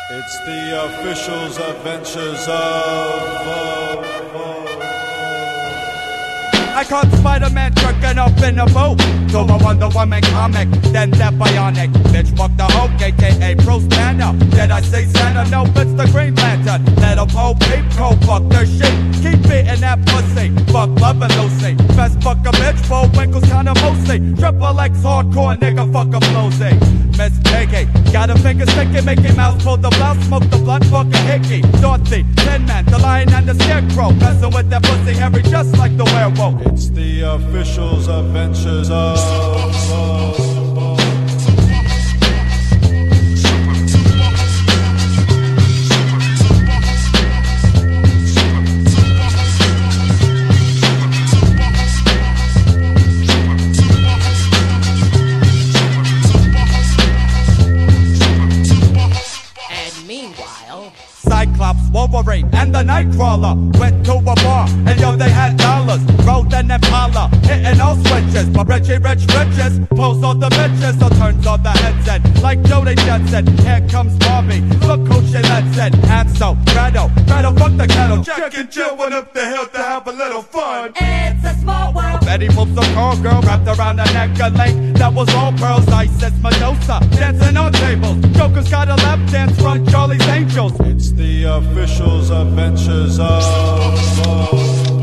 It's the official's adventures of. I caught Spider-Man jerking up in a boat. To a Wonder Woman comic, then that bionic bitch fuck the Hulk, aka Bruce Banner. Did I say Santa? No, it's the Green Lantern. Let a pole peep, cold fuck their shit. Keep eating that pussy, fuck loving Lucy. Best fuck a bitch, full winkles kinda mostly. Triple X hardcore nigga, fuck a flowsy. Miss Piggy, got a finger sticky, Mickey Mouse pulled the blouse, smoked the blunt, fuck a hickey. Dorothy, Tin Man, the Lion and the Scarecrow, messing with that pussy hairy just like the werewolf. It's the official's adventures of. Cyclops, Wolverine, and the Nightcrawler went to a bar, and yo, they had dollars. Rode an Impala, hitting all switches. But Richie Rich Riches pulls all the bitches, so turns on the headset. Like Jody Jensen, here comes Barbie. Look who she lets it. Hansel, Gretel, fuck the kettle. Jack and Jill went up the hill to have a little fun. It's a small world. Betty moves a call girl wrapped around the neck of lake. That was all pearls, ice as Medusa, dancing on tables. Joker's got a lap dance from Charlie's Angels. It's the official's adventures of.